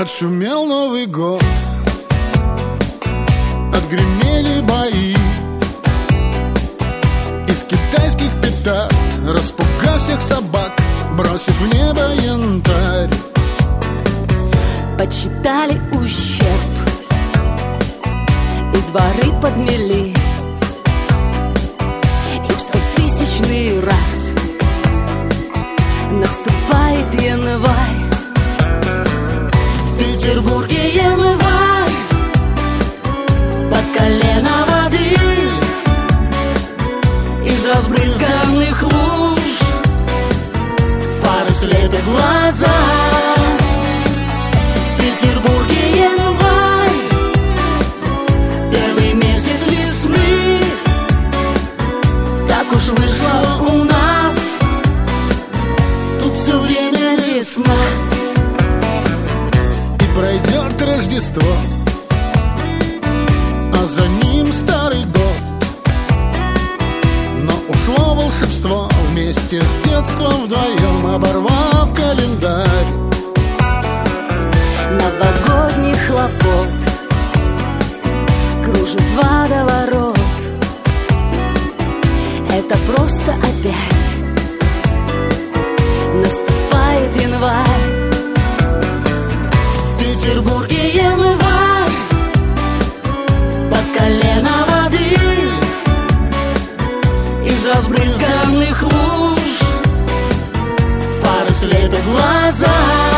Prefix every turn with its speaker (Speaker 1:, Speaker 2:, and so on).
Speaker 1: Отшумел Новый год, отгремели бои. Из китайских петард, распугав всех собак, бросив в небо янтарь.
Speaker 2: Подсчитали ущерб и дворы подмели, и в 100-тысячный раз наступает январь.
Speaker 3: В Петербурге январь, по колено воды, из разбрызганных луж фары слепят глаза. В Петербурге январь, первый месяц весны. Так уж вышло у нас, тут все время весна.
Speaker 1: Пройдет Рождество, а за ним Старый год. Но ушло волшебство вместе с детством вдвоем, оборвав календарь.
Speaker 2: Новогодний хлопот кружит водоворот. Это просто опять наступает январь.
Speaker 3: В Петербурге январь, по колено воды, из разбрызганных луж фары слепят глаза.